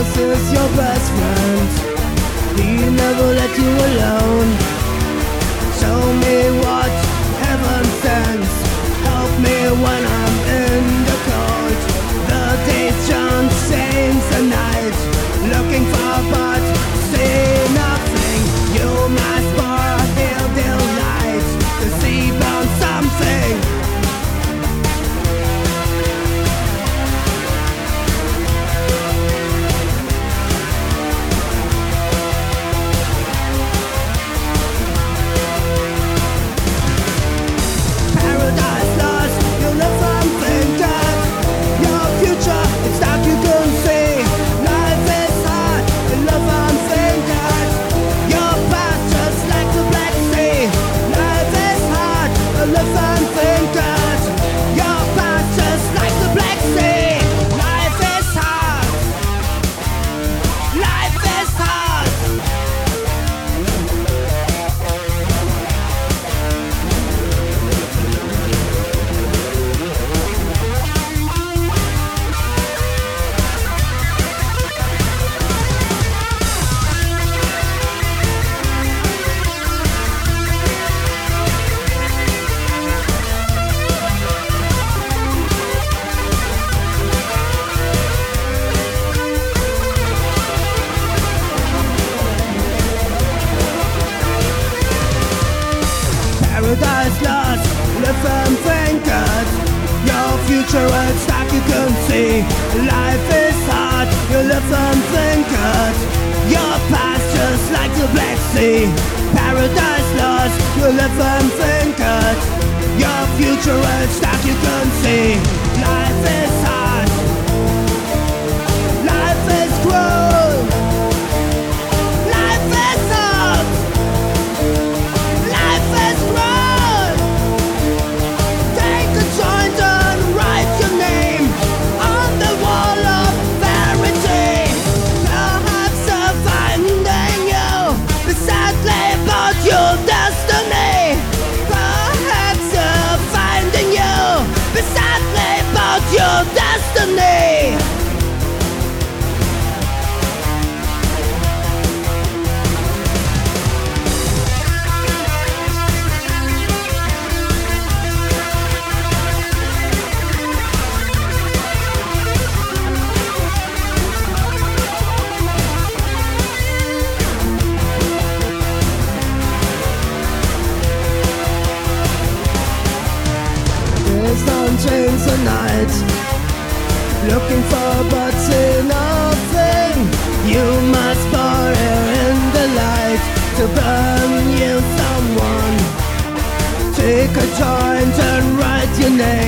Jesus is your best friend. He never let you alone. Show me what heaven sends. Help me when I'm in the cold. The days turn change the night. Looking for but see nothing. You must burn the light to see on something. Paradise lost, live and think it. Your future is dark, you can see. Life is hard, you live and think it. Your past just like the Black Sea. Paradise lost, you live and think it. Your future is dark, you can see. Life is hard, life is cruel. Life is hard, life is cruel. Take a joint and write your name on the wall of verity. Perhaps they're finding you sadly about your destiny. Perhaps they're finding you sadly about your destiny. Don't change the night. Looking for but see nothing. You must burn in the light to burn you someone. Take a joint and write your name